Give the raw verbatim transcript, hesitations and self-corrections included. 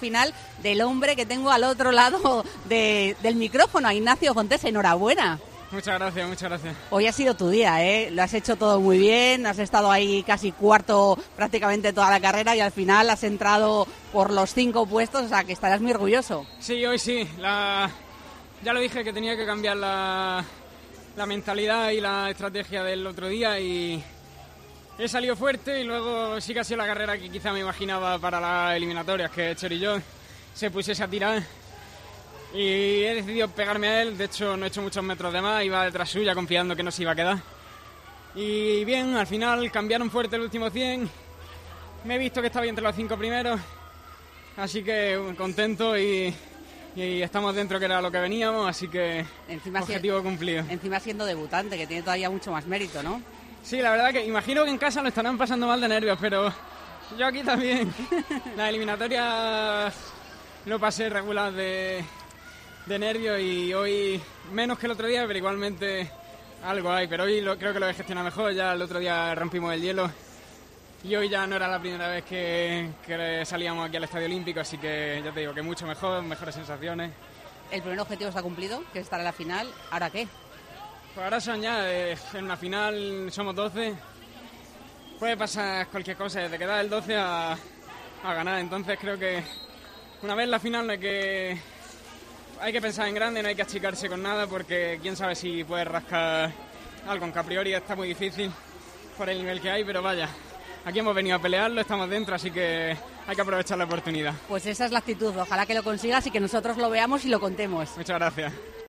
final del hombre que tengo al otro lado de, del micrófono, a Ignacio Fontesa. Enhorabuena. Muchas gracias, muchas gracias. Hoy ha sido tu día, ¿eh? Lo has hecho todo muy bien, has estado ahí casi cuarto prácticamente toda la carrera y al final has entrado por los cinco puestos, o sea que estarás muy orgulloso. Sí, hoy sí. La... Ya lo dije que tenía que cambiar la, la mentalidad y la estrategia del otro día y he salido fuerte y luego sí que ha sido la carrera que quizá me imaginaba para las eliminatorias, que Cherillón se pusiese a tirar. Y he decidido pegarme a él, de hecho no he hecho muchos metros de más, iba detrás suya confiando que no se iba a quedar. Y bien, al final cambiaron fuerte el último cien, me he visto que estaba entre los cinco primeros, así que contento y, y estamos dentro, que era lo que veníamos, así que encima objetivo si, cumplido. Encima siendo debutante, que tiene todavía mucho más mérito, ¿no? Sí, la verdad que imagino que en casa lo estarán pasando mal de nervios, pero yo aquí también. Las eliminatorias lo pasé regular de... de nervios y hoy menos que el otro día, pero igualmente algo hay, pero hoy lo, creo que lo he gestionado mejor. Ya el otro día rompimos el hielo y hoy ya no era la primera vez que, que salíamos aquí al Estadio Olímpico, así que ya te digo que mucho mejor, mejores sensaciones. El primer objetivo se ha cumplido, que es estar en la final. ¿Ahora qué? Pues ahora son ya, eh, en una final somos doce, puede pasar cualquier cosa, desde quedar el doce a, a ganar, entonces creo que una vez en la final no hay que... Hay que pensar en grande, no hay que achicarse con nada porque quién sabe si puedes rascar algo, aunque a priori está muy difícil por el nivel que hay, pero vaya, aquí hemos venido a pelearlo, estamos dentro, así que hay que aprovechar la oportunidad. Pues esa es la actitud, ojalá que lo consigas y que nosotros lo veamos y lo contemos. Muchas gracias.